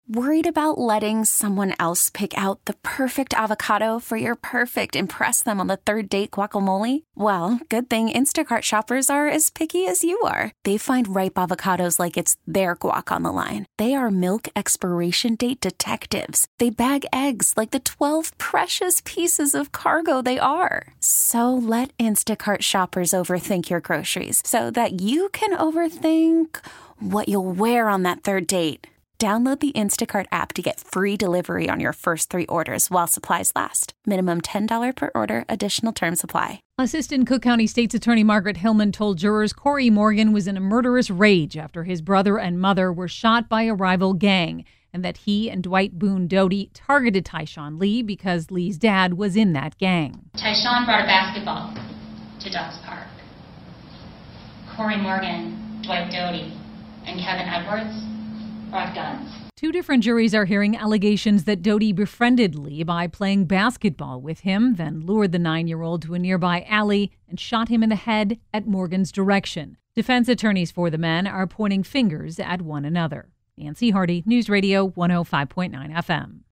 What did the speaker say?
Worried about letting someone else pick out the perfect avocado for your perfect impress them on the third date guacamole? Well, good thing Instacart shoppers are as picky as you are. They find ripe avocados like it's their guac on the line. They are milk expiration date detectives. They bag eggs like the 12 precious pieces of cargo they are. So let Instacart shoppers overthink your groceries so that you can overthink what you'll wear on that third date. Download the Instacart app to get free delivery on your first 3 orders while supplies last. Minimum $10 per order. Additional terms apply. Assistant Cook County State's Attorney Margaret Hillman told jurors Corey Morgan was in a murderous rage after his brother and mother were shot by a rival gang, and that he and Dwight Boone Doty targeted Tyshawn Lee because Lee's dad was in that gang. Tyshawn brought a basketball to Ducks Park. Corey Morgan, Dwight Doty, and Kevin Edwards brought guns. 2 different juries are hearing allegations that Doty befriended Lee by playing basketball with him, then lured the 9-year-old to a nearby alley and shot him in the head at Morgan's direction. Defense attorneys for the men are pointing fingers at one another. Nancy Hardy, News Radio 105.9 FM.